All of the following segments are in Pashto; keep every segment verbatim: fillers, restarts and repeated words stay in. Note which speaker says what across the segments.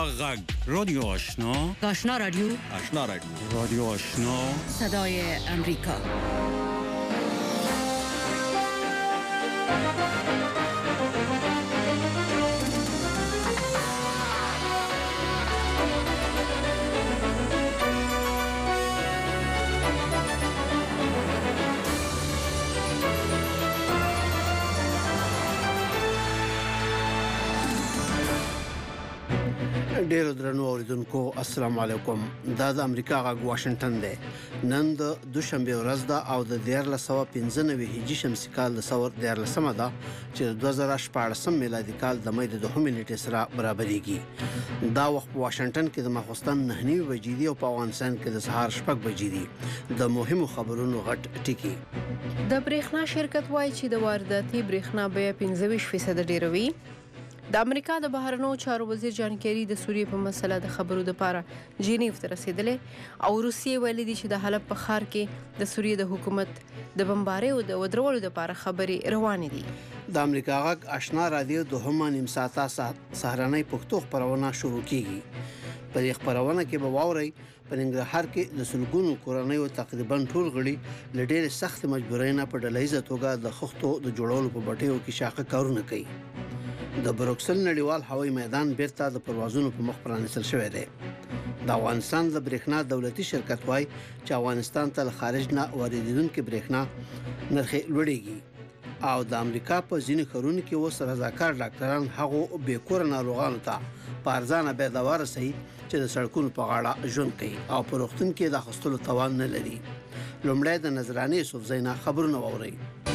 Speaker 1: غږ رادیو آشنا
Speaker 2: آشنا رادیو
Speaker 1: آشنا رادیو رادیو آشنا
Speaker 2: صدای امریکا.
Speaker 3: ډیرو درنو اوریدونکو السلام علیکم. دا د امریکا غږ واشنگټن دی. نن د دوشنبه ورځ ده او د دیارلس سوه پنځه نوي هجري شمسي کال د ثور دیارلسمه ده چې د دوه زره شپاړسم میلادي کال د مې د دوهمې نیټې سره برابرېږي. دا وخت په واشنگټن کې د ماخوستن نهه نیمې بجې دي او په افغانستان کې د سهار شپږ بجې دي. د مهمو خبرونو غټ ټکي.
Speaker 4: د برېښنا شرکت وایي چې د وارداتي برېښنا بیه پنځه ویشت فیصده ډیروي. د امریکا د بهرنیو چارو وزیر جان کیری د سوریې په مسله د خبرو لپاره جنیو ته رسیدلې او روسیې ویلي دي چې د حلب په ښار کې د سوریې د حکومت د بمبارۍ او د ودرولو لپاره خبرې روانې دي.
Speaker 3: د امریکا غږ آشنا رادیو دوهمه نیم ساعته سهارنۍ پښتو خبرونه شروع کیږي. په دې خبرونه کې به واورئ په ننګرهار کې د سلګونو کورنیو تقریبا ټول غړي له ډېرې سخت مجبورۍ نه په ډلهیزه توګه د خښتو د جوړولو په بټیو کې شاقه کارونه کوي. د بروکسل نړیوال هوایي میدان بیرته د پروازونو په مخ پرانیستل شوی دی. د افغانستان د برېښنا دولتي شرکت وایي چې افغانستان ته له خارج نه واردېدونکې برېښنا نرخ لوړېږي او د امریکا په ځینې ښارونو کې اوس رضاکار ډاکټران هغو بې کوره ناروغانو ته په ارزانه بیه دوا رسوي چې د سړکونو په غاړه ژوند کوي او په روغتون کې د اخیستلو توان نه لري. لومړی د نظرانې یوسفزۍ نه خبرونه واورئ.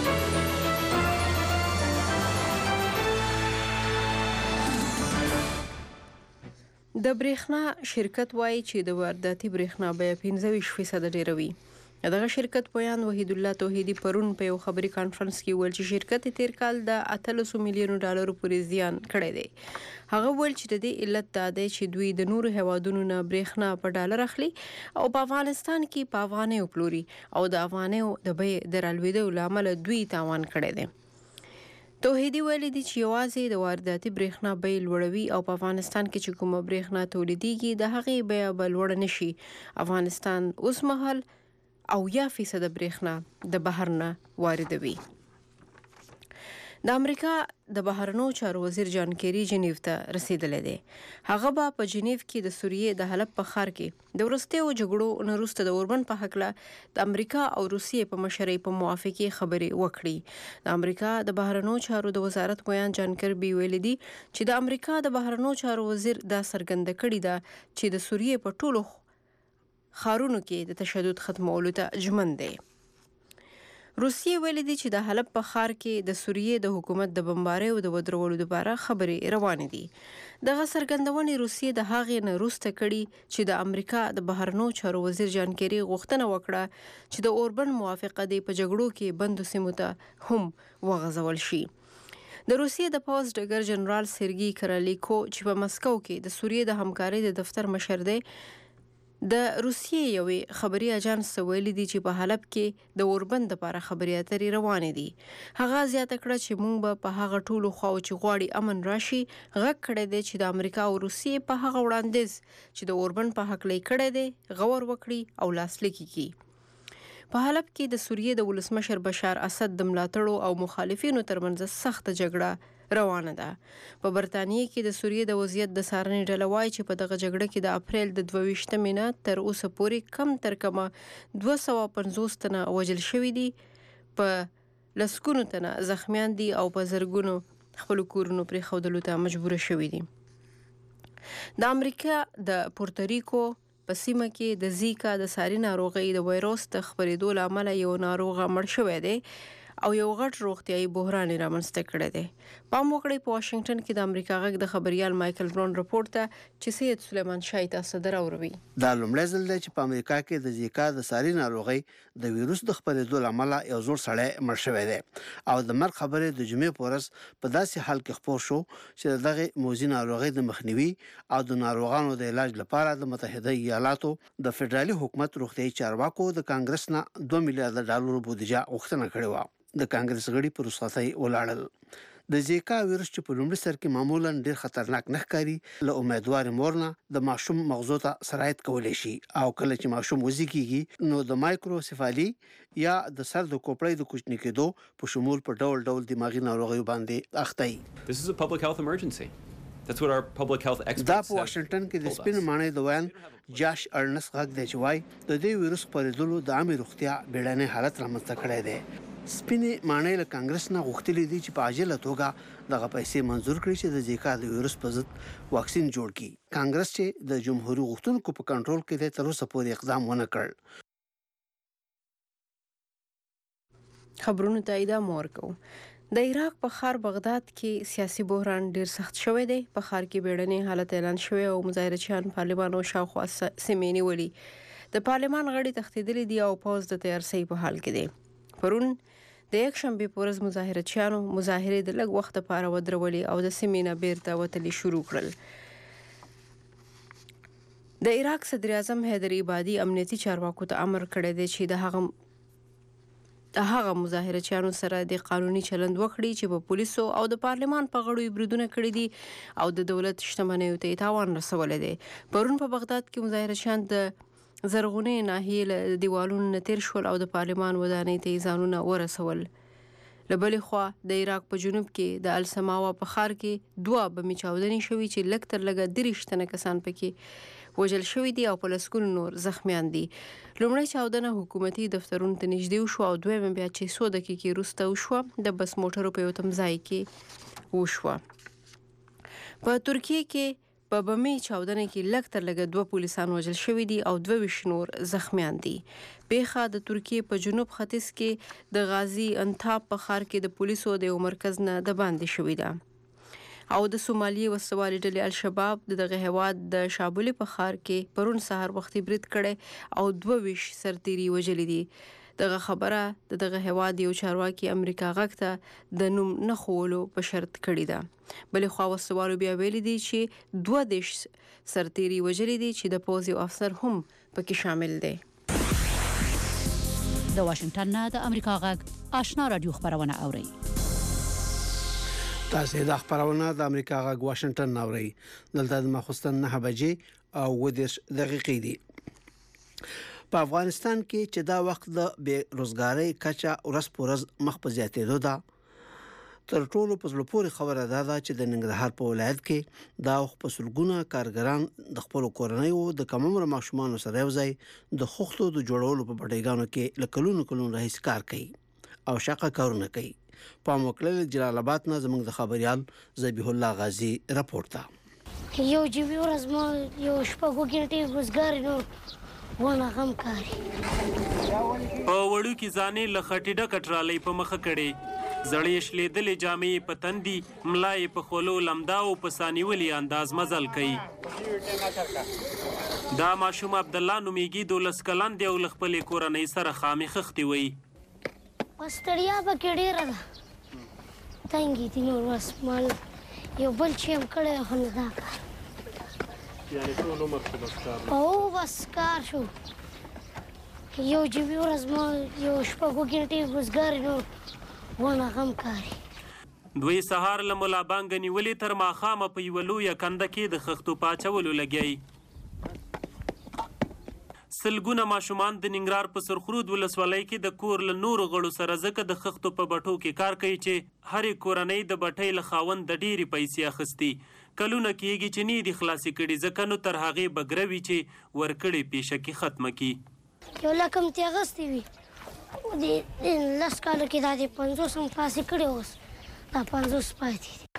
Speaker 4: د برېښنا شرکت وایي چې د وارداتي برېښنا بیه پنځه ویشت فیصده ډیروي. دغه شرکت بیان وحید الله توحیدی پرون په یو خبري کانفرنس کې ویل چې شرکت تیر کال د اتلس میلیونو ډالرو پورې زیان کړی دی. هغه ویل چې د دې علت دا دی چې دوی د نورو هیوادونو نه برېښنا په ډالر اخلي او په افغانستان کې په افغانیو پلوري او د افغانیو د بیې د رالوېدو له امله دوی تاوان کړی دی. توحیدی ویلي دي چې یوازې د وارداتي برېښنا بیې لوړوي او په افغانستان کې چې کومه برېښنا تولیدېږي د هغې بیه به لوړه نشي. افغانستان اوس مهال اویا فیصده برېښنا د بهر نه واردوي. د امریکا د بهرنیو چارو وزیر جان کیری جنیو ته رسیدلی دی. هغه به په جنیو کې د سوریې د حلب په ښار کې د وروستیو جګړو نه وروسته د اوربند په هکله د امریکا او روسیې په مشرۍ په موافقې خبرې وکړي. د امریکا د بهرنیو چارو د وزارت بیان جان کربي ویلي دي چې د امریکا د بهرنیو چارو وزیر دا څرګنده کړې ده چې د سوریې په ټولو ښارونو کې د تشدد ختمولو ته ژمن دی. روسیې ویلي دي چې د حلب په ښار کې د سوریې د حکومت د بمبارۍ او د ودرولو لپاره خبرې روانې دي. دغه څرګندونې روسیې د هغې نه وروسته کړي چې د امریکا د بهرنیو چارو وزیر جان کیری غوښتنه وکړه چې د اوربند موافقه د په جګړو کې بندو سیمو ته هم وغځول شي. د روسیې د پوځ ډګر جنرال سرګي کرالیکو چې په مسکو کې د سوریې د همکارۍ د دفتر مشر دی د روسیې یوې خبري اژانس ویلي دي چې په حلب کې د اوربند لپاره خبرې اترې روانې دي. هغه زیاته کړه چې موږ به په هغه ټولو خواو چې غواړي امن راشي غږ کړی دی چې د امریکا او روسیې په هغه وړاندیز چې د اوربند په هکله یې کړی دی غور وکړي او لاسلیک کړي. په حلب کې د سوریې د ولسمشر بشار اسد د ملاتړو او مخالفینو ترمنځ سخت جګړه روانه ده. په برتانیې کې د سوریې د وضعیت د څارنې ډله وایي چې په دغه جګړه کې د اپریل د دوه ویشتمې نه تر اوسه پورې کم تر کمه دوه سوه پنځوس تنه وژل شوي دي، په لسګونو تنه زخمیان دي او په زرګونو خپلو کورونو پرېښودلو ته مجبوره شوي دي. د امریکا د پورتریکو په سیمه کې د زیکا د ساري ناروغۍ د وایروس د خپرېدو له امله یو ناروغه مړ شوی دی او یو غټ روغتیایي بحران رامنځته کړی دی. پام وکړئ په واشنگټن کې د امریکا غږ د خبریال مایکل برون رپورټ ته چې سید سلیمان شاه تاسو دراوروي.
Speaker 3: دا لومړی ځل دی چې په امریکا کې د زیکا د ساري ناروغۍ د ویروس د خپرېدو له امله یو زوړ سړی مړ شوی دی او د مرګ خبرې د جمعې په ورځ په داسې حال کې خپور شو چې د دغې موذي ناروغۍ د مخنیوي او د ناروغانو د علاج لپاره د متحده ایالاتو د فدرالي حکومت روغتیایي چارواکو د کانګرس نه دوه میلیارډ ډالرو بودیجه غوښتنه کړې وه. د کانګرس غړي پر رخصتۍ ولاړل. د زیکا وایرس چې په لومړي سر کې معمولا ډیر خطرناک نه ښکاري له امیدوار مورنه د ماشوم مغزو ته سرایت کولی شي او کله چې ماشوم وزیږي نو د مایکروسیفالي یا د سر د کوپړۍ د کوچني کېدو په شمول په ډول ډول دماغي ناروغیو باندې اخته وي.
Speaker 5: This is a public health emergency. That's what our public health experts
Speaker 3: دا په واشنگټن کې د سپین ماڼۍ د ویان جاش ارنس غږ دی چې وایي د دې وایرس خپرېدلو د عامه روغتیا بیړنی حالت رامنځته کړی دی. سپینې ماڼۍ له کانګرس نه غوښتلي دي چې په عاجله توګه دغه پیسې منظور کړي چې د زیکا د وایرس په ضد واکسین جوړ کړي. کانګرس چې د جمهوریت غوښتونکو په کنټرول کې دی تر اوسه پورې اقدام ونه کړ.
Speaker 4: خبرونو ته ادامه ورکوو. د عراق په ښار بغداد کې سیاسي بحران ډیر سخت شوی دی. په ښار کې بیړنی حالت اعلان شوی او مظاهرچیان پارلمان او شاوخوا سیمې نیولي. د پارلمان غړي تښتېدلي دي او پوځ د تیارسۍ په حال کې دی. پرون د یک شنبې په ورځ مظاهرچیانو مظاهرې د لږ وخت لپاره ودرولې او د سیمې نه بیرته وتلې شروع کړل. د عراق صدر اعظم حیدر عبادي امنیتي چارواکو ته امر کړی دی چې د هغه د هغه مظاهرچیانو سره د قانوني چلند وکړي چې په پولیسو او د پارلمان په غړو بریدونه کړي دي او د دولت شتمنیو ته تاوان رسولی دی. پرون په بغداد کې مظاهرچیان د زرغونې ناحیې له دیوالونو نه تیر شول او د پارلمان ودانۍ ته ځانونه ورسول. له بلې خوا د عراق په جنوب کې د السماوا په ښار کې دوه بمي چاودنې شوي چې لږ تر لږه دېرش تنه کسان پکې وژل شوي دي او په لسګونو نور زخمیان دي. لومړی چاودنه حکومتي دفترونو ته نږدې وشوه او دویمه بیا چې څو دقیقې وروسته وشوه د بس موټرو په یو تمځای کې وشوه. په ترکیه کې په بمي چاودنه کې لږ تر لږه دوه پولیسان وژل شوي دي او دوه ویشت نور زخمیان دي. پیښه د ترکیې په جنوب ختیځ کې د غازی انتاب په ښار کې د پولیسو د یو مرکز نه د باندې شوې ده او د سومالي وسوالي ډلې الشباب د دغه هیواد د شابلي په ښار کې پرون سهار وختي برید کړی او دوه ویشت سرتیري وژلي دي. دغه خبره د دغه هیواد یو چارواکي امریکا غږ ته د نوم نه ښوولو په شرط کړې ده. بلې خوا وسوالو بیا ویلي دي چې دوه دېرش سرتیري وژلي دي چې د پوځ یو افسر هم پکې شامل دی.
Speaker 2: د واشنگټن نه د امریکا غږ آشنا رادیو خبرونه اورئ.
Speaker 3: تاسو د خبرونه د امریکا غږ واشنگټن نه اورئ. دلته د ماخوستن نه بجې او ودیش دقیقې دي. په افغانستان کې چې دا وخت د بې روزګارۍ کچه ورځ په ورځ مخ په زیاتېدو ده. تر ټولو په زړه پورې خبره دا ده چې د ننګرهار په ولایت کې دا وخت په سلګونه کارګران د خپل کورنۍ او د کم عمر ماشومان سره یو ځای د خوختو د جوړولو په پټیګانو کې لکلونو کلونو راهیسې کار کوي او شاقه کارونه کوي. په مکلل جلال آباد نه زموږ د خبريال ذبیح الله غازی راپورټ ده.
Speaker 6: یو جیبی ورځ ما یو شپږ ګنټې وزګار نو ونه غم کاری
Speaker 7: په وړو کې ځانې له خټې ډکه ټرالۍ په مخه کړې. زړې شلېدلې جامې په تندي ملا یې په خولو لمدا او په سانیولي انداز مزل کوي. دا ماشوم عبدالله نومیږي دولس کلن دی او له خپلې کورنۍ سره خامې خښتې وي.
Speaker 6: ستړیا پکې ډېره ده. تنګې دي نور بس مال یو بل چې هم کړی خو نه دا کار
Speaker 7: یعنې ټول عمر خو بس کار
Speaker 6: او بس کار شو. یو جیبي ورځ ما یو شپږ ګنټې وزګار نو ونه غم کاری.
Speaker 7: دوی سهار له ملا بانګ نیولې تر ماښامه په یوه لویه کنده کې د خښتو په اچولو لګیایي. سلګونه ماشومان د ننګرهار په سرخرود ولسوالۍ کې د کور له نورو غړو سره ځکه د خښتو په بټو کې کار کوي چې هرې کورنۍ د بټۍ له خاوند د ډېرې پیسې اخیستي. کلونه کېږي چې نه دي خلاصې کړي ځکه نو تر هغې به ګروي چې ورکړې پیشکې ختمه کړي.
Speaker 6: یو لکه مې اخیستې وي د لس کالو کې دا د پنځوس هم خلاصې کړې اوس دا پنځوس پاتې دي.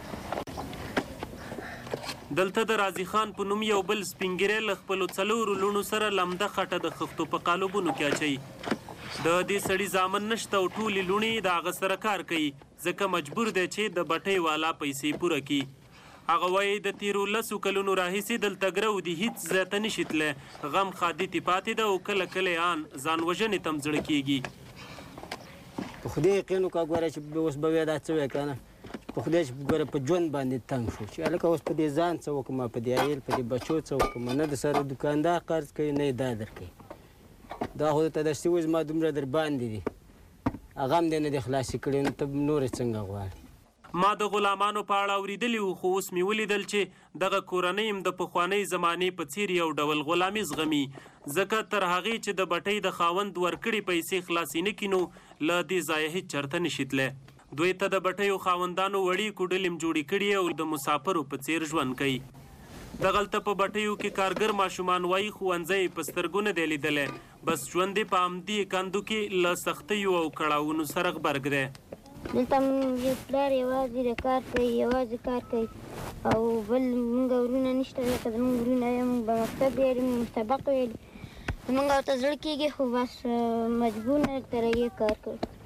Speaker 7: دلته د رازي خان په نوم یو بل سپینګیری له خپلو څلورو لوڼو سره لمده خټه د خښتو په قالبونو کې اچوي. د دې سړي زامن نشته او ټولې لوڼې د هغه سره کار کوي ځکه مجبور دی چې د بټۍ والا پیسې پوره کړي. هغه وایي د تیرو لسو کلونو راهیسې دلته ګرو دي هیڅ ځای ته نشي تللی. غم خادتې پاتې ده او کله کله ان ځان وژنې ته هم زړه کېږي.
Speaker 8: په خدای یقین وکړه ګوره چې اوس به وایي دا څه وایي که نه په خدای چې ګوره په ژوند باندې تنګ شو چې هلکه اوس په دې ځان څه وکړم په دې عیل په دې بچو څه وکړم. نه د سره دوکاندار قرض کوي نه یې دا درکوي. دا خو درته داسې وایي زما دومره در باندې دي هغه هم دی نه دې خلاصې کړي نو ته نورې څنګه غواړې.
Speaker 7: ما د غلامانو په اړه اورېدلي وو خو اوس مې ولیدل چې دغه کورنۍ هم د پخوانۍ زمانې په څیر یو ډول غلامي زغمي ځکه تر هغې چې د بټۍ د خاوند ورکړې پیسې خلاصې نه کړي نو له دې ځایه هېڅ چرته نشي تللی. دوی ته د بټیو خاوندانو وړې کوډلې هم جوړې کړي او د مسافرو په څیر ژوند کوي. دغلته په بټیو کې کارګر ماشومان وایي ښوونځی په سترګو نه دی لیدلی، بس ژوند یې په همدې کندو کې له سختیو او کړاوونو سره غبرګ دی.
Speaker 6: دلته مونږ پلار یوازې د کار کوي یوازې کار کوي او بل مونږ ورونه نشته لکه زمونږ ورونه مونږ به مکتب ویلي مونږ سبق ویلي مونږ ورته زړه کېږي خو بس مجبور نه تر یې کار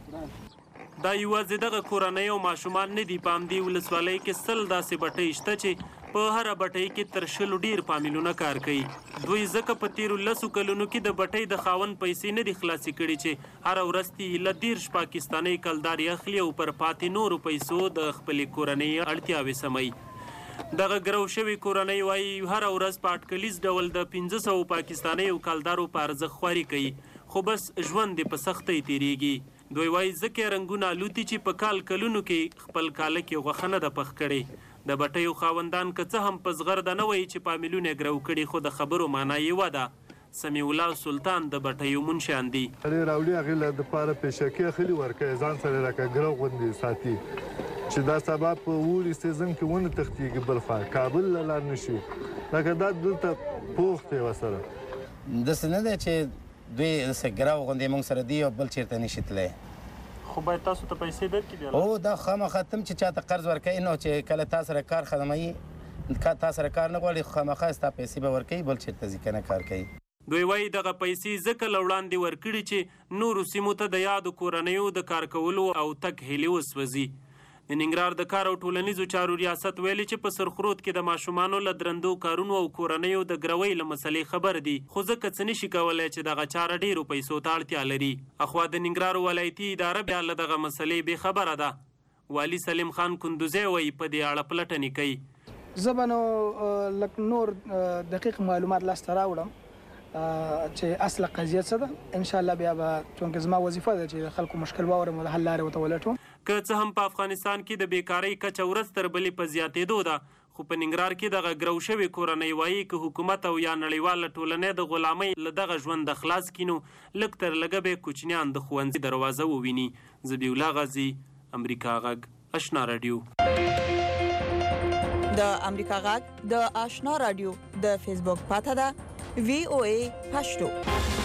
Speaker 6: کوي.
Speaker 7: دا یوازې دغه کورنۍ او ماشومان نه دي. په همدې ولسوالۍ کې سل داسې بټۍ شته چې په هره بټۍ کې تر شلو ډیر فامیلونه کار کوي. دوی ځکه په تیرو لسو کلونو کې د بټۍ د خاوند پیسې نه دي خلاصې کړي چې هره ورځ یې له دیرش پاکستانۍ کلدارې اخلي او پر پاتې نورو پیسو د خپلې کورنۍ اړتیاوې سموي. دغه ګرو شوې کورنۍ وایي هره ورځ په اټکلیز ډول د پنځه سوو پاکستانیو کلدارو په ارزښت خواري کوي، خو بس ژوند یې په سختۍ تیریږي. دوی وایي ځکه رنګونه الوتي چې په کال کلونو کې خپل کاله کې غوښه نه ده پخ کړې. د بټیو خاوندان که څه هم په زغرده نه وایي چې فامیلونه یې ګرو کړي، خو د خبرو معنا یوه ده. سمیع الله سلطان د بټیو منشیان دي.
Speaker 9: راوړي هغې له دپاره پیشکې اخلي ورکوي ځان سره لکه ګرو غوندې ساتي چې دا سبا په اوړي سیزن کې ونه تښتېږي بل خوا کابل له لار نه شي لکه دا دلته پوخ دی ورسره.
Speaker 10: داسې نه دی چې دوی داسې ګرو غوندې موږ سره دي او بل چېرته نشي تللی.
Speaker 7: خو باید تاسو ته پیسې درکړي بیا.
Speaker 10: او دا خامخا تم چې چاته قرض ورکوي نو چې کله تا سره کار ختموي تا سره کار نه غواړي خو خامخا ستا پیسې به ورکوي بل چېرته ځي که نه کار کوي.
Speaker 7: دوی وایي دغه پیسې ځکه له وړاندې ورکړي چې نورو سیمو ته د یادو کورنیو د کار کولو او تګ هیلې وسوځي. د ننګرهار د کار او ټولنیزو چارو ریاست ویلي چې په سرخرود کې د ماشومانو له درندو کارونو او کورنیو د ګروۍ له مسلې خبر دي، خو ځکه څه نشي کولی چې دغه چاره ډیرو پیسو ته اړتیا لري. اخوا د ننګرهار ولایتي اداره بیا له دغه مسلې بې خبره ده. والي سلیم خان کندوزی وایي په دې اړه پلټنې کوي.
Speaker 11: زه به نو لږ نور دقیق معلومات لاسته راوړم چې اصله قضیه څه ده. انشاءالله بیا به چونکې زما وظیفه ده چې د خلکو مشکل واورم او د حل لارې ورته ولټوم.
Speaker 7: که څه هم په افغانستان کې د بیکارۍ کچه ورځ تر بلې په زیاتېدو ده، خو په ننګرهار کې دغه ګرو شوې کورنۍ وایي که حکومت او یا نړیواله ټولنې د غلامۍ له دغه ژوند خلاص کړي نو لږ تر لږه به کوچنیان د ښوونځي دروازه وویني. ذبیح الله غازي، امریکا غږ، اشنا راډیو.
Speaker 12: د امریکا غږ د اشنا راډیو د فیسبوک پاته ده وی او ای پښتو.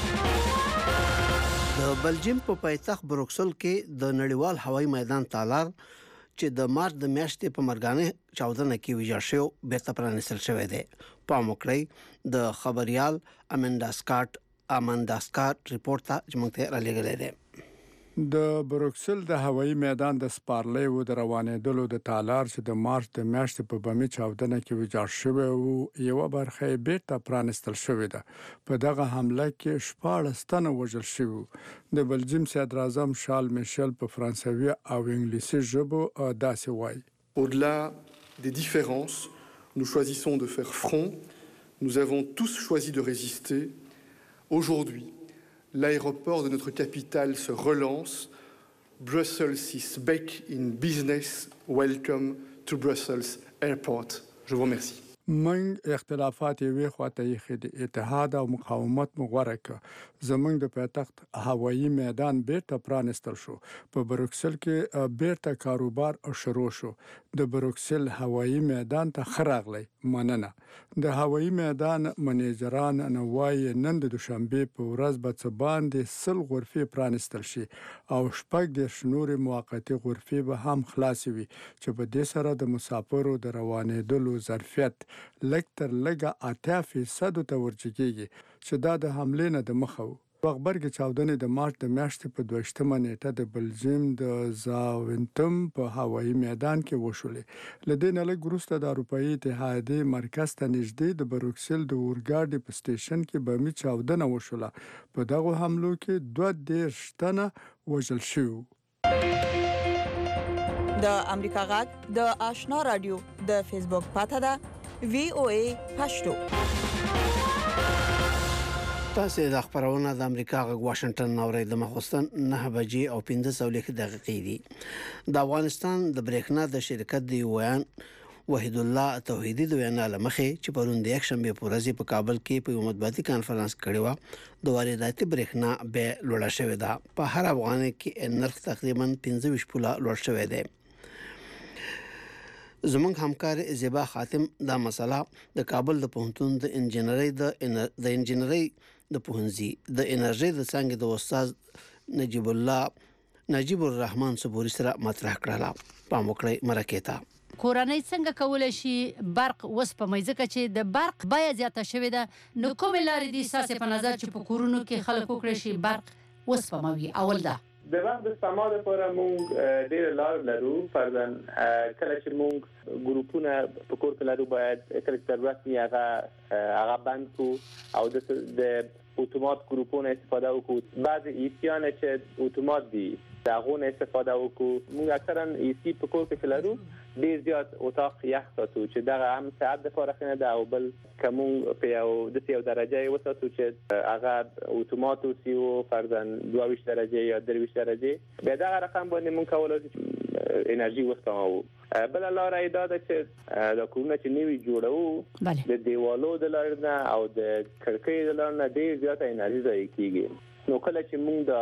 Speaker 3: د بلجیم په پایتخت بروکسل کې د نړیوال هوایي میدان تالار چې د مارچ د میاشتې په مرګانه چاودنه کې ویجاړ شو بیرته پرانیستل شوی دی. پام وکړئ د خبريال اماندا سکاټ اماندا سکاټ ریپورت ته چې موږ ته را لېږلی دی.
Speaker 13: د بروکسل د هوایي میدان د سپارلۍ و د روانېدلو د تالار چې د مارچ د میاشتې په بمي چاودنه کې ویجاړ شوی و یوه برخه یې بیرته پرانیستل شوې ده. په دغه حمله کې شپاړس تنه وژل شوي. د بلجیم صدراعظم شارل میشل په فرانسوي او انګلیسي ژبو داسې وایي:
Speaker 14: Au-delà des différences, nous choisissons de faire front. Nous avons tous choisi de résister. Aujourd'hui, l'aéroport de notre capitale se relance. Brussels is back in business. Welcome to Brussels Airport. Je vous remercie.
Speaker 13: موږ اختلافات یوې خواته یې د اتحاد او مقاومت مو غوره کړ. زموږ د پایتخت هوایي میدان بیرته پرانیستل شو. په بروکسل کې بیرته کاروبار شروع شو. د بروکسل هوایي میدان ته ښه راغلی، مننه. د هوایي میدان منیجران نو وایي نن د دوشنبې په ورځ به څه باندې سل غرفې پرانیستل شي او شپږ دېرش نورې موقتي غرفې به هم خلاصې وي چې په دې سره د مسافرو د روانېدلو ظرفیت لږ تر لږه اتیا فیصدو ته ورچکېږي چې دا د حملې نه د مخه و. په غبرګې چاودنې د مارچ د میاشتې په دویشتمه نیټه د بلجیم د زاونتم په هوایي میدان کې وشولې. له دې نه لږ وروسته د اروپایي اتحادیې مرکز ته نږدې د بروکسل د اورګاډي په سټیشن کې بمي چاودنه وشوله. په دغو حملو کې دوه دېرش تنه وژل شوي.
Speaker 12: د امریکا غږ د آشنا رادیو د فیسبوک پاته ده وی او ای پښتو.
Speaker 3: تاسو د خبرونه د امریکا غږ واشنگټن نورې د مخستان نه بجې او پنځه سوه دقیقې دي. د افغانستان د برېښنا د شرکت دی ویان وحید الله توحیدی د وینا لمخې چې پرون د یک شنبه په ورځ په کابل کې په مطبوعاتي کانفرنس کړی و د وارداتي برېښنا به لوړه شوې ده. په هر افغان کې نرخ تقریبا پنځه ویشت پوله لوړ شوی دی. زمونږ همکار زیبا خاتم دا مسله د کابل د پوهنتون د انجنیري د د انجنیري د پوهنځي د انرژي د څنګه د استاد نجیب الله نجیب الرحمن صبوري سره مطرح کړه. په موکړی مرکه
Speaker 2: کورنۍ څنګه کولای شي برق وسپموي ځکه چې د برق بیا زیاته شوې ده نو کوم لارې دي اساس په نظر چې په کورونو کې خلک وکړي شي برق وسپموي؟ اول ده
Speaker 15: د وخت د سپما لپاره موږ ډېر لار لرو. فرضاً کله چې موږ ګروپونه په کور کې لرو باید کله چې ضرورت وي هغه هغه بند کو او د اتومات ګروپونه استفاده وکړو. بعضې ایسیان چې اتومات دي د هغو نه استفاده وکړو. موږ اکثرا ایسی په کور کې لرو ډېر زیات اتاق یخ ساتو چې دغه هم صحت دپاره ښه نه ده او بل که موږ په یو داسې یو درجه یې وساتو چې هغه اتومات اوسي و فرضاً دوه ویشت درجې یا درې ویشت درجې بیا دغه رقم باندې موږ کولی شو انرژي وسپموو. بله لاره یې دا ده چې دا کورونه چې نوي جوړوو د دیوالو د لارې نه او د کړکیو د لارې نه ډېر زیاته انرژي ضایع کېږي. نو کله چې موږ د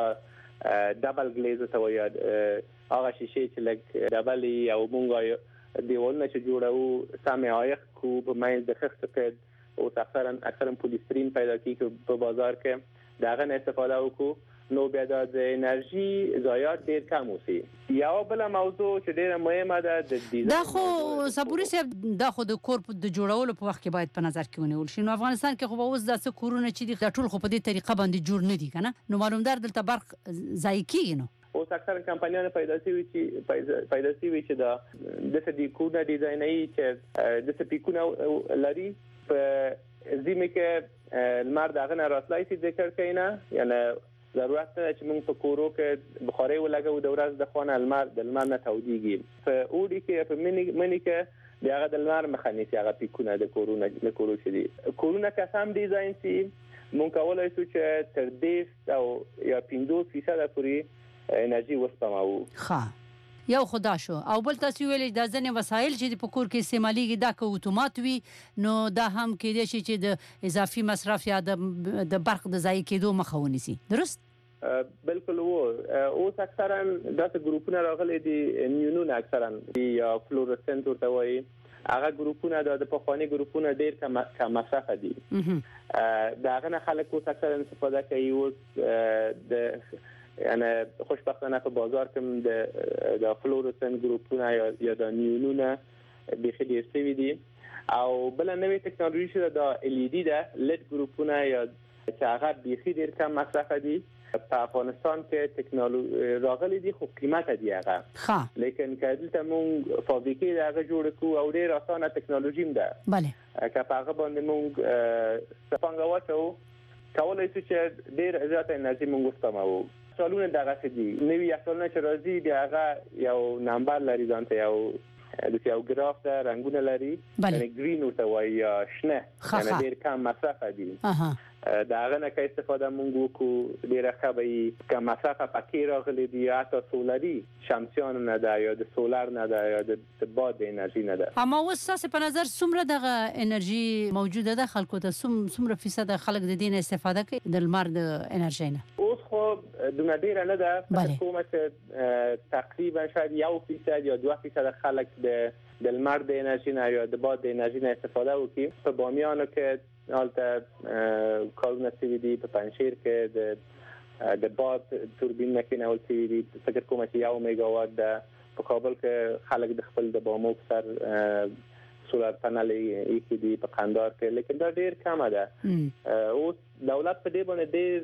Speaker 15: ډبل ګلیز ته وایي هغه شیشې چې لږ ډبل وي او موږ دیوالونه چې جوړوو سمې عایق کړو په منځ د خښ سفید اوس اکثرا اکثرا پولیسترین پیدا کېږي په بازار کې د هغه نه استفاده وکړو نو بیا د انرژي ضایعات ډېر کم اوسي. یو بله موضوع چې ډېره مهمه ده د ډیزاین
Speaker 2: دا خو صبوري صاحب دا خو د کور د جوړولو په وخت کې باید په نظر کې ونیول شي. نو افغانستان کې خو به اوس داسې کورونه چې دي دا ټول خو په دې طریقه باندې جوړ نه دي که نه نو معلومدار دلته برق ضایع کېږي. نو
Speaker 15: اوس اکثر کمپنیانو پیدا شوي چې پیدا شوي چې دا داسې د کورونه ډیزاینوي چې داسې پیکونه لري په ژمي کې لمر د هغه نه راتلی شي د کړکۍ نه یعنې ضرورت نه چې موږ په کورو کې بخارۍ ولګوو د ورځ د خوا نه لمر د لمر نه تودېږي. په اوړي کې په مني کې د هغه د لمر مخه نیسي هغه پیکونه د کورونه د کورو چې دي. کورونه که سم ډیزاین شي موږ کولی شو چې تر دېرش او یا پنځوس فیصده پورې انرژي وسپموو.
Speaker 2: ښه یو خدا شو او بل تاسو ویلې دا ځنې وسایل چې په کور کې استعمالېږي دا که اتومات وي نو دا هم کېدای شي چې د اضافي مصرف یا د برق د ضایع کېدو مخه ونیسي. درست؟
Speaker 15: بالکل و اوس اکثرا داسې ګروپونه راغلي دي نیونونه اکثرا یا فلورسنټ ورته وایي هغه ګروپونه د پخواني ګروپونه ډېر کم مصرفه دي. د هغه نه خلک اوس اکثرا استفاده کوي. اوس د یعنی خوشبختانه په بازار کې د د فلورسنټ ګروپونه یا د نیونونه بیخي ډېر شوي دي او بله نوې ټکنالوژي چې د ال ای ډي ده لید ګروپونه یا چې هغه بیخي ډېر کم مصرفه دي. په افغانستان کې ټکنالوژي راغلي دي خو قیمته دي هغه لیکن که دلته موږ فابریکې د هغه جوړې کړو او ډېر اسانه ټکنالوژي هم ده که په هغه باندې موږ پانګه واچوو کولی شو چې ډېر زیاته انرژي موږ وسپموو. یخچالونه دغسې دي نوي یخچالونه چې راځي د هغه یو نمبر لري ځان ته یو داسې یو ګراف ده رنګونه لري یعنې ګرین ورته وایي یا شنه یعنې ډېر کم مصرفه دي. د هغه نه که استفاده مونږ وکړو ډېره ښه به وي. که مصرفه پکې راغلي دي یا حتی سولري شمسیانو نه ده یا د سولر نه ده یا د باد د انرژي نه ده.
Speaker 2: اما اوس ستاسې په نظر څومره دغه انرژي موجوده ده خلکو ته څومره فیصده خلک د دې نه استفاده کوي د لمر د انرژۍ نه؟
Speaker 15: اوس خو دومره ډېره نه ده فکر کومه چې تقریبا شاید یو فیصد یا دوه فیصد خلک د د لمر د انرژي نه یا د باد د انرژي نه استفاده وکړي. په بامیانو کې هلته کارونه شوي دي په پنجشیر کې د د باد توربینونه کېنول شوي دي. فکر کومه چې یو میګاوات ده. په کابل کې خلک د خپل د بامو په سر سولر پنل ایښي دي په قندار کې لیکن دا ډېر کمه ده. اوس دولت په دې باندې ډېر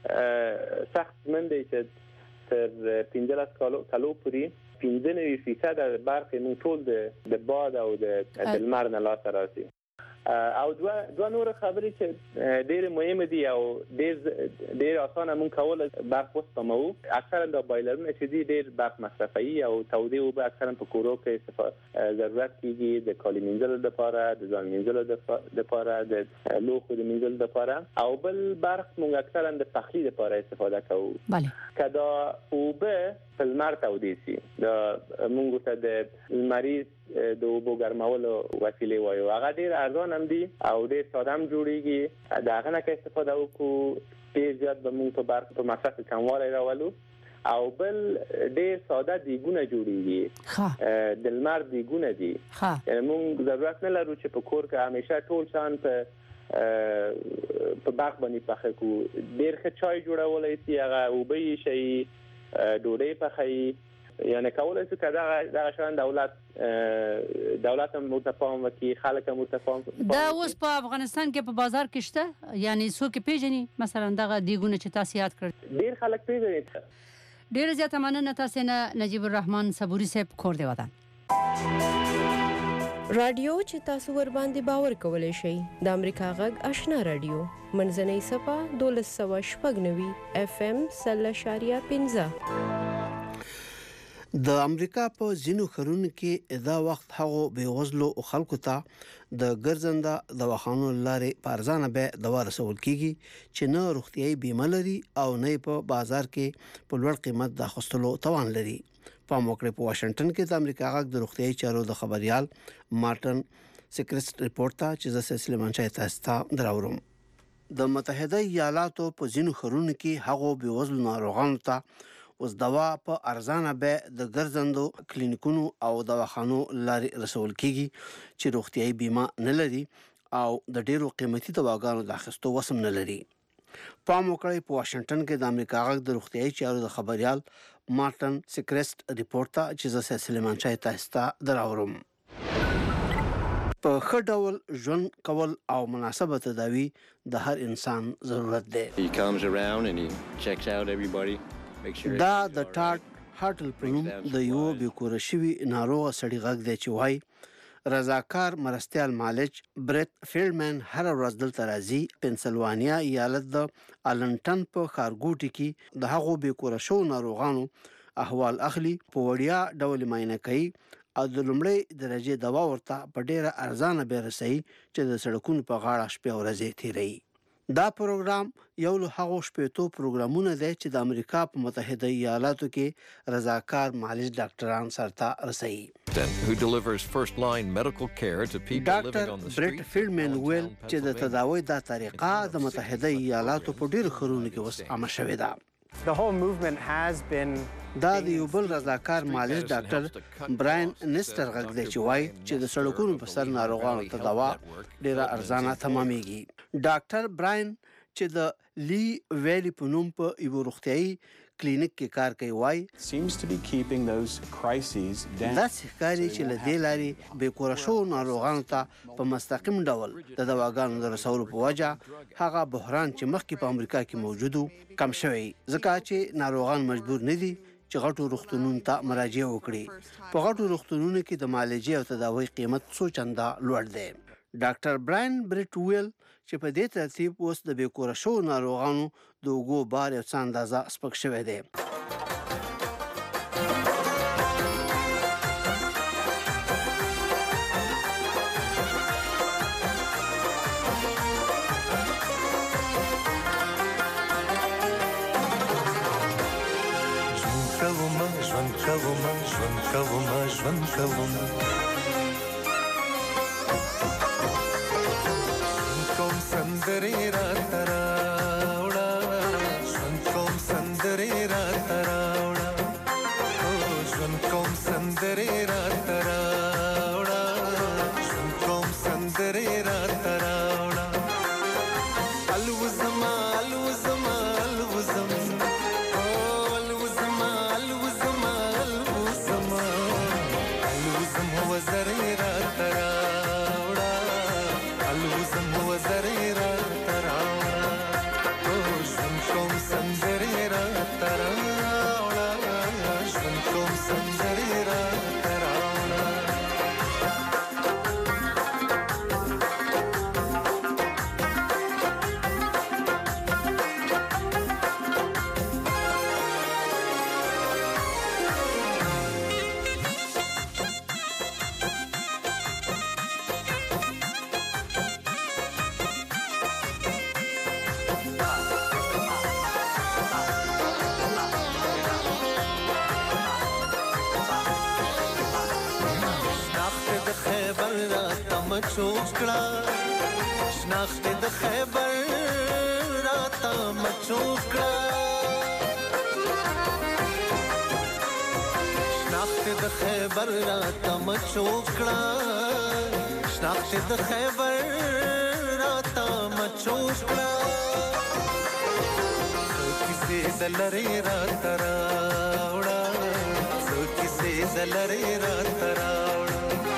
Speaker 15: سخت ژمن دی چې تر پنځلس کالو پورې پنځه نوي فیصده برق موږ ټول د باد او د لمر نه لاسته راسي. او دوه دوه نور خبرې چې ډېر مهمه دي او ډېر ډېر اسانه مونږ کول برق وسپمو. اکثرا د بایلرونه چې دي ډېر برق مصرفوي او تودې اوبه اکثرا په کورو کې ضرورت کیږي د کالي مینځلو لپاره، د ځان مینځلو لپاره، د لوښو د مینځلو لپاره، او بل برق مونږ اکثرا د پخلي لپاره استفاده کوو.
Speaker 2: بله
Speaker 15: که دا اوبه په لمر تودې سي، د مونږ ته د لمریز د اوبو ګرمولو وسیلې وایو، هغه ډېر ارزان هم دي او ډېر ساده هم جوړیږي. د هغه نه که استفاده وکړو ډېر زیات به مونږ په برق په مصرف کموالی راولو. او بل ډېر ساده دیګونه جوړیږي، د لمر دیګونه دي. مونږ ضرورت نه لرو چې په کور کې همیشه ټول شان په په برق باندې پخه کړو. ډېر ښه چای جوړولی سي، هغه اوبه یې شي، ډوډۍ پخوي، یعنی کولای شو که دغه دغه شان دولت دولت هم متفاهم وکړي، خلک هم متفاهم.
Speaker 2: دا اوس په افغانستان کې په بازار کې شته؟ یعنی څوک پیژني مثلا دغه دیګونه چې تاسو یاد کړل؟
Speaker 15: ډېر خلک پیژني.
Speaker 2: ډېره زیاته مننه تاسو نه نجیب الرحمن صبوري صاحب، کور دی وطن.
Speaker 4: رادیو چې تاسو ور باندې باور کولای شئ د امریکا غږ آشنا رادیو منځنۍ صفه دولس سوه شپږ نوي اف ام سل اشاریه پنځه.
Speaker 3: د امریکا په ځینو ښارونو کې دا وخت هغو بېوزلو خلکو ته د ګرځنده دواخانو لارې په ارزانه بیه دوا رسول کیږي چې نه روغتیایي بیمه لري او نه په بازار کې په لوړ قیمت د اخیستلو توان لري. په موقع په واشنگټن کې د امریکا غږ د روغتیایي چارو د خبريال مارټن سیکرست ریپورت ته چې زه سلیمان شاه تاسو ته دراوړم. د متحده ایالاتو په ځینو ښارونو کې هغو بېوزلو ناروغانو ته اوس دوا په ارزانه بیه د ګرځندو کلینیکونو او دواخانو لارې رسول کیږي چې روغتیایي بیمه نه لري او د ډیرو قیمتي دواګانو د اخیستو وسم نه لري. په موقع په واشنگټن کې د امریکا غږ د روغتیایي چارو د خبريال مارټن سیکرست ریپورت ته چې زه سلیمان شاه تاسو ته دراوړم. په ښه ډول ژوند کول او مناسبه تداوی د هر انسان ضرورت دی.
Speaker 16: He comes around and he checks out everybody.
Speaker 3: دا د ټاډ هارټل په نوم د یو بیکوره شوي ناروغه سړي غږ دی چې وایي رضاکار مرستیال مالج بریت فیلډمن هر ورځ دلته راځي. پنسلوانیا ایالت د النټن په ښارګوټي کې د هغو بیکوره شوو ناروغانو احوال اخلي، په وړیا ډول معاینه کوي او د لومړۍ درجې دوا ورته په ډیره ارزانه بیه رسوي چې د سړکونو په غاړه شپې ورځې تیروي. دا پروګرام یو له هغو شپېتو پروګرامونه دی چې د امریکا په متحده ایالاتو کې رضاکار معالج ډاکټران سرته رسوي.
Speaker 17: who delivers first-line medical care to people living on the street.
Speaker 3: ډاکټر بریټ فیلډمن ویل چې د تداوی دا طریقه د متحده ایالاتو په ډیرو ښارونو کې اوس عامه شوې ده.
Speaker 18: The whole movement has been
Speaker 3: دا د یو بل رضاکار معالج ډاکټر براین نیستر غږ دی چې وایي چې د سړکونو په سر ناروغانو ته دوا ډیره ارزانه تمامېږي. ډاکټر براین چې د لی ویلی په نوم په یو روغتیایي کلینیک کې کار کوي وایي
Speaker 19: seems to be keeping those crises down.
Speaker 3: دا ښکاري چې له دې لارې بېکوره شوو ناروغانو ته په مستقیم ډول د دواګانو د رسولو په وجه هغه بحران چې مخکې په امریکا کې موجود و کم شوی، ځکه چې ناروغان مجبور نه دي چې غټو روغتونونو ته مراجعه وکړي. په غټو روغتونونو کې د معالجې او تداوی قیمت څو چنده لوړ دی. ډاکټر براین بریټ ویل چې په دې ترتیب اوس د بېکوره شوو ناروغانو د اوږو بار یو څه اندازه سپک شوی دی.
Speaker 20: ژوند کوم ژوند کوم ژوند کوم کوم سندرې راته راوړه ژوند کوم سندرې راته راوړه ژوند کوم سندرې راته راوړه ژوند کوم سندرې راته راوړه الوزما الوزما الوزم وزرې راته راوړه الوزم وزرې راته راوړه مچوکړه شناخت د خیبر راته مچوکړه شناخت د خیبر راته مچوکړه شناخت د خیبر راته مچوکړه کیسه دلری راته راوړه کیسه دلری راته راوړه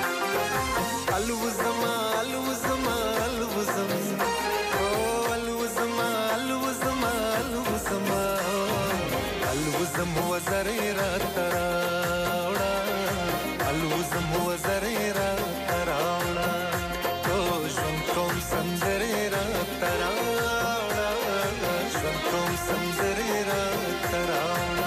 Speaker 20: الوزما الوزما الوزم او الوزما الوزما الوزما الوزم وزری راته راوړه الوزم وزری راته راوړه او ژوند کوم سندرې راته راوړه ژوند کوم سندرې راته راوړه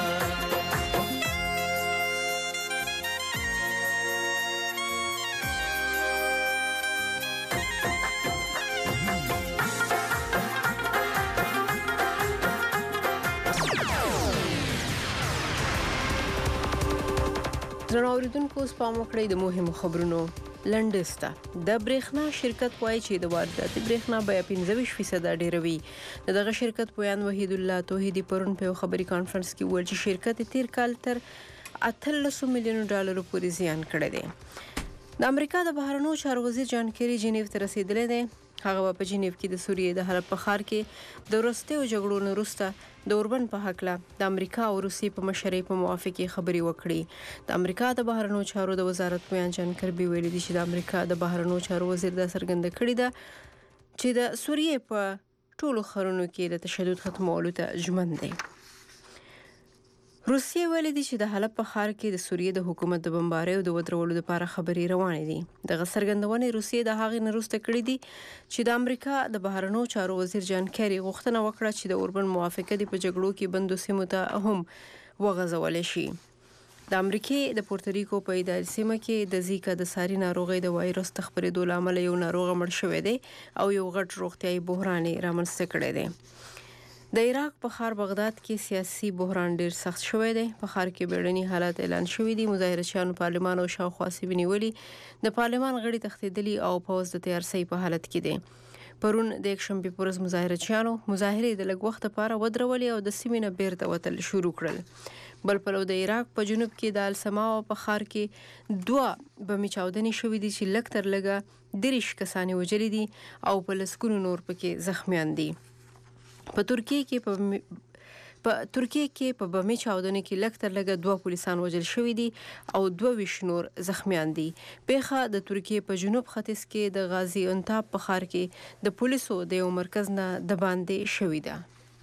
Speaker 4: درنو اوریدونکو سپام وکړئ د مهمو خبرونو لنډسته د برېښنا شرکت وایي چې د وارداتي برېښنا بیه پنځه ویشت فیصده ډېروي د دغه شرکت پویان وحید الله توحیدي پرون په یو خبري کانفرنس کې وویل چې شرکت تیر کال تر اتلس میلیون ډالرو پورې زیان کړی دی د امریکا د بهرنیو چارو وزیر جان کیری جنیو ته رسیدلی دی هغه په جنیو کې د سوریې د حلب په ښار کې د وروستیو جګړو نه وروسته د اوربن په هکله د امریکا او روسیې په مشرۍ په موافقې خبرې وکړي د امریکا د بهرنیو چارو د وزارت پویان جان کربي ویلي دي چې د امریکا د بهرنیو چارو وزیر دا څرګنده کړې ده چې د سوریې په ټولو ښارونو کې د تشدد ختمولو ته ژمن دی روسیې ویلي دي چې د حلب په ښار کې د سوریې د حکومت د بمبارۍ او د ودرولو لپاره خبرې روانې دي دغه څرګندونې روسیې د هغې نه وروسته کړې دي چې د امریکا د بهرنیو چارو وزیر جان کیری غوښتنه وکړه چې د اوربن موافقه د په جګړو کې بندو سیمو ته هم وغځولی شي د امریکې د پورتریکو په اداري سیمه کې د زیکا د ساري ناروغۍ د وایرس د خپرېدو له امله یو ناروغ مړ شوی دی او یو غټ روغتیایي بحران یې رامنځته کړی دی د عراق په ښار بغداد کې سیاسي بحران ډیر سخت شوی دی په ښار کې بیړني حالات اعلان شوي دي مظاهرچیانو پارلمان او شاوخوا سیمې نیولي د پارلمان غړي تښتېدلي او پوځ د تیارسۍ په حالت کې دی پرون د یکشنبې په ورځ مظاهرچیانو مظاهرې د لږ وخت لپاره ودرولې او د سیمې نه بیرته وتل شروع کړل بل پلو د عراق په جنوب کې د السما په ښار کې دوه بمي چاودنې شوې دي چې لږ تر لږه دېرش کسانې وژلي دي او په لسګونو نور پکې زخمیان دي په ترکیه کې په په ترکیه کې په بمي چاودنې کې لږ تر لږه دوه پولیسان وژل شوي دي او دوه ویشت نور زخمیان دي پیښه د ترکیه په جنوب ختیځ کې د غازي انتاب په ښار کې د پولیسو د یو مرکز نه د باندې شوې ده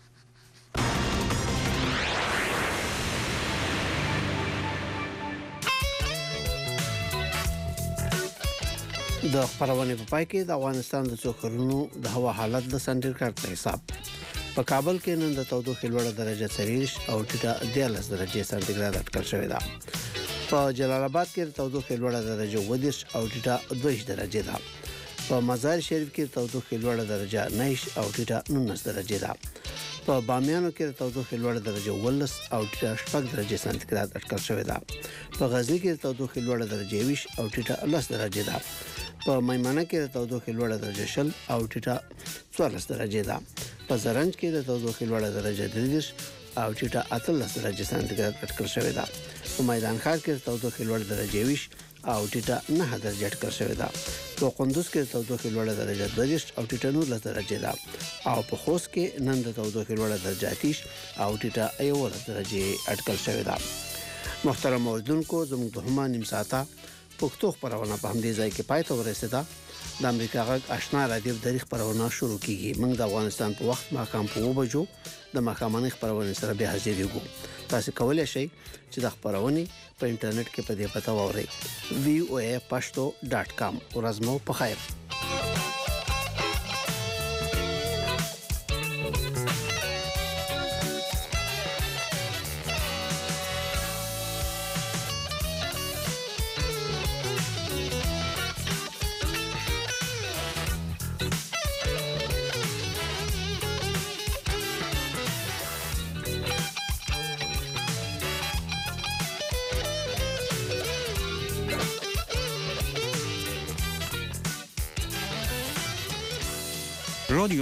Speaker 3: د خبرونه په پای کې د افغانستان د څوکرونو د هوا حالت د سنټیګریډ په حساب په کابل کې نن د تودوخې لوړه درجه څلوېښت او ټیټه دیارلس درجې سانتیګریډ اټکل شوې ده په جلال آباد کې د تودوخې لوړه درجه اووه دېرش او ټیټه دوه ویشت درجې ده په مزار شریف کې د تودوخې لوړه درجه نهه ویشت او ټیټه نولس درجې ده په بامیانو کې د تودوخې لوړه درجه اوولس او ټیټه شپږ درجې سانتیګریډ اټکل شوې ده په غزنی کې د تودوخې لوړه درجه ویشت او ټیټه لس درجې ده په میمنه کې د تودوخې لوړه درجه شل او ټیټه څوارلس درجې ده په زرنج کې د تودوخې لوړه درجه درې دېرش او ټیټه اتلس درجې سانتیګریډ اټکل شوې ده په میدان ښار کې د تودوخې لوړه درجه ویشت او ټیټه نهه درجې اټکل شوې ده په قندوز کې د تودوخې لوړه درجه دوه دېرش او ټیټه نولس درجې ده او په خوست کې نن د تودوخې لوړه درجه اتیش او ټیټه یوولس درجې اټکل شوې ده محترم اوریدونکو زموږ د هما نیم ساعته پښتو خبرونه په همدې ځای کې پای ته ورسېده د امریکا غږ آشنا رادیو د خبرونه شروع کیږي موږ د افغانستان په وخت ماښام په اوه بجو د ماښامنۍ خبرونه سره به حاضر یو تاسو کولای شئ چې د خبرونه په انټرنیټ کې په دې پته وورئ وی او ای پښتو ډاټ کام ورځمو په خیر
Speaker 1: رادیو